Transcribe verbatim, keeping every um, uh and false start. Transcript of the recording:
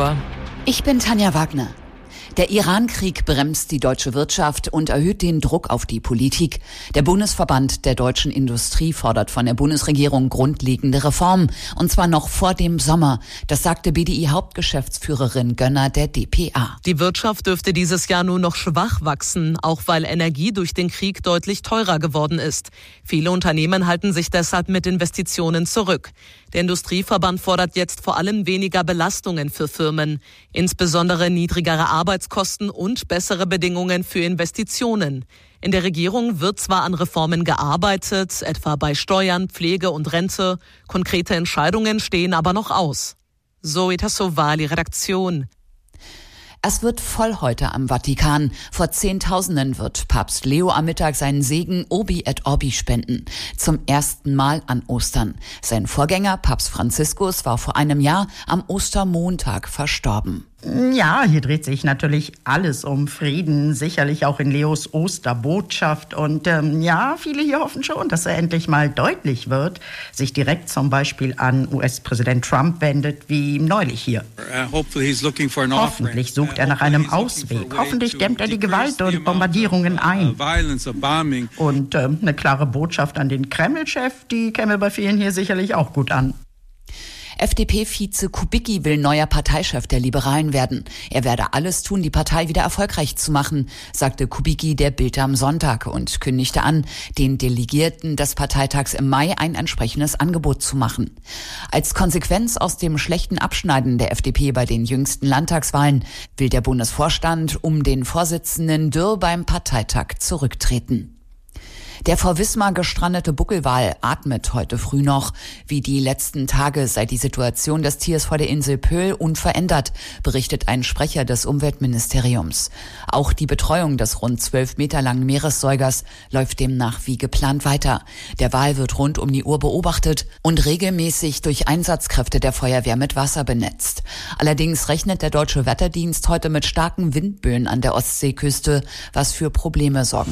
Uhr. Ich bin Tanja Wagner. Der Iran-Krieg bremst die deutsche Wirtschaft und erhöht den Druck auf die Politik. Der Bundesverband der deutschen Industrie fordert von der Bundesregierung grundlegende Reformen, und zwar noch vor dem Sommer. Das sagte B D I-Hauptgeschäftsführerin Gönner der D P A. Die Wirtschaft dürfte dieses Jahr nur noch schwach wachsen, auch weil Energie durch den Krieg deutlich teurer geworden ist. Viele Unternehmen halten sich deshalb mit Investitionen zurück. Der Industrieverband fordert jetzt vor allem weniger Belastungen für Firmen, insbesondere niedrigere Arbeitskosten und bessere Bedingungen für Investitionen. In der Regierung wird zwar an Reformen gearbeitet, etwa bei Steuern, Pflege und Rente. Konkrete Entscheidungen stehen aber noch aus. Zoe Tassovali, Redaktion. Es wird voll heute am Vatikan. Vor Zehntausenden wird Papst Leo am Mittag seinen Segen Urbi et Orbi spenden. Zum ersten Mal an Ostern. Sein Vorgänger, Papst Franziskus, war vor einem Jahr am Ostermontag verstorben. Ja, hier dreht sich natürlich alles um Frieden, sicherlich auch in Leos Osterbotschaft. Und ähm, ja, viele hier hoffen schon, dass er endlich mal deutlich wird, sich direkt zum Beispiel an U S-Präsident Trump wendet, wie neulich hier. Uh, Hoffentlich sucht er nach einem Ausweg. Hoffentlich dämmt er die Gewalt und Bombardierungen ein. Und äh, eine klare Botschaft an den Kreml-Chef, die käme bei vielen hier sicherlich auch gut an. F D P-Vize Kubicki will neuer Parteichef der Liberalen werden. Er werde alles tun, die Partei wieder erfolgreich zu machen, sagte Kubicki der Bild am Sonntag und kündigte an, den Delegierten des Parteitags im Mai ein entsprechendes Angebot zu machen. Als Konsequenz aus dem schlechten Abschneiden der F D P bei den jüngsten Landtagswahlen will der Bundesvorstand um den Vorsitzenden Dürr beim Parteitag zurücktreten. Der vor Wismar gestrandete Buckelwal atmet heute früh noch. Wie die letzten Tage sei die Situation des Tiers vor der Insel Pöhl unverändert, berichtet ein Sprecher des Umweltministeriums. Auch die Betreuung des rund zwölf Meter langen Meeressäugers läuft demnach wie geplant weiter. Der Wal wird rund um die Uhr beobachtet und regelmäßig durch Einsatzkräfte der Feuerwehr mit Wasser benetzt. Allerdings rechnet der Deutsche Wetterdienst heute mit starken Windböen an der Ostseeküste, was für Probleme sorgen